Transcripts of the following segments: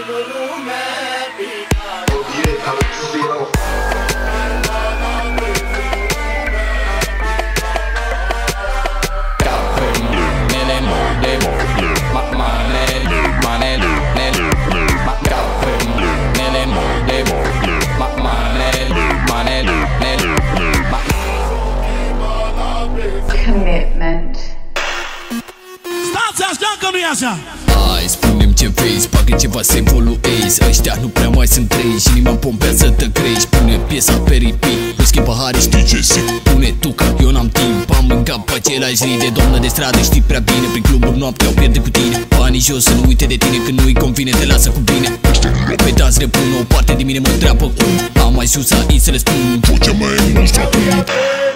Commitment. Stați așa că nu e așa. Hai, spune-mi ce vezi, bagă ceva să evoluezi. Ăștia nu prea mai sunt trei și inima pompează te crești. Pune piesa pe repeat, îi schimb pahare, știi ce zic. Pune tu că eu n-am timp, am în cap același zi de doamnă de stradă, știi prea bine. Prin cluburi noaptea o pierde cu tine. Banii jos să nu uite de tine, când nu-i convine te lasă cu bine. Pe dans repun, o parte din mine mă întreabă cum am ajuns aici să le spun. Vocea mea e monstru acum.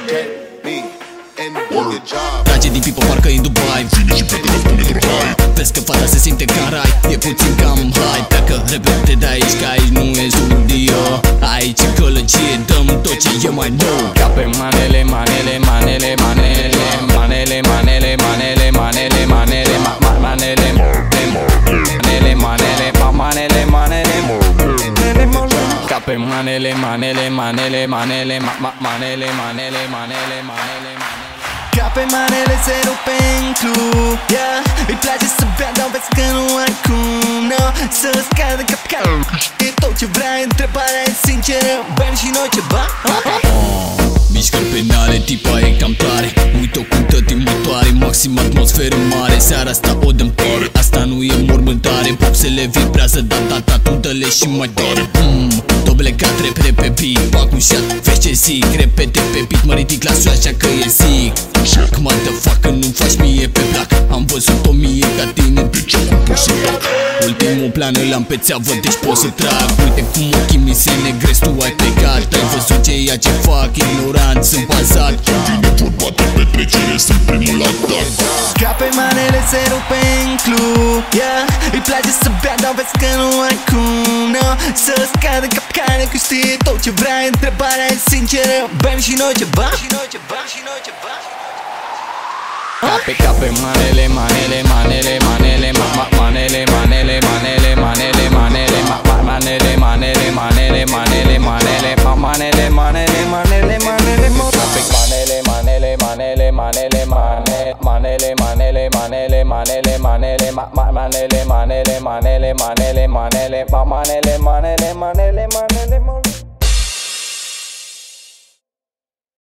Trage din pipă parcă în Dubai. Vine și pleacă, dar spune doar hai. Vezi că fata se simte ca în rai, e puțin cam hai. Pleacă repede de aici, că aici nu e studio. Aici e gălăgie, dăm tot ce e mai nou. Ca pe manele, manele, manele, manele, manele, manele, manele, manele, manele, manele, manele, manele, manele, manele, ca pe manele, manele, manele, manele, manele, manele, manele, manele. Ca pe manele se rupe în club, yeah. Îi place să bea, dar vezi că nu ai cum, no. Să scadă cap-cap, e tot ce vrea. Întrebarea e sinceră, bem și noi ceva? Mișcări penale, tipa e cam tare. Uit-o cum tăti motoare, maxim atmosferă mare. Seara asta o dăm pare, asta nu e mormântare. Boxele vibrează, da, tu dă-le și mai tare. Dobele cat, repede pe beat, fac un shot, vezi ce zic. Repede pe beat, mă ridic la sus, așa că e zic. Motherfucker, nu faci mie pe plac. Am văzut 1000 ca tine, deci acum pot să fac. Ultimul plan îl am pe țeavă, deci pot să trag. Uite cum ochii mi se negresc, tu ai plecat. Ai văzut ceea ce fac, ignorant, sunt bazat. Când vine vorba de petrecere, sunt primul atac. Ca pe manele se rupe în club, yeah. Îi place să bea, dar vezi că nu ai cum, no. Să scadă cap-care, că știe tot ce vrea. Întrebarea e sinceră, bem și noi ceva? Cape manele, manele, manele, manele, manele, manele, manele, manele, manele, manele, manele, manele, manele, manele, manele, manele, manele, manele, cape manele, manele, manele, manele, manele, manele, manele, manele, manele, manele, manele, manele, manele, manele, manele, manele, manele, manele, manele.